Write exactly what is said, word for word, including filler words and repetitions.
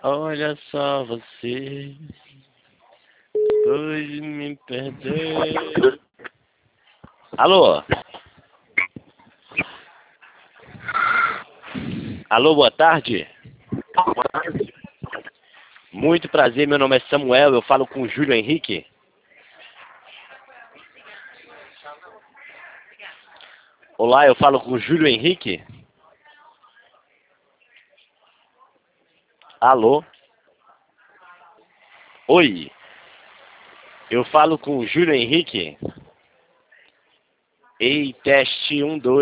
Olha só você, hoje me perdeu. Alô? Alô, boa tarde. Muito prazer, meu nome é Samuel, eu falo com o Júlio Henrique. Olá, eu falo com o Júlio Henrique. Alô? Oi, eu falo com o Júlio Henrique. Ei, teste um, dois.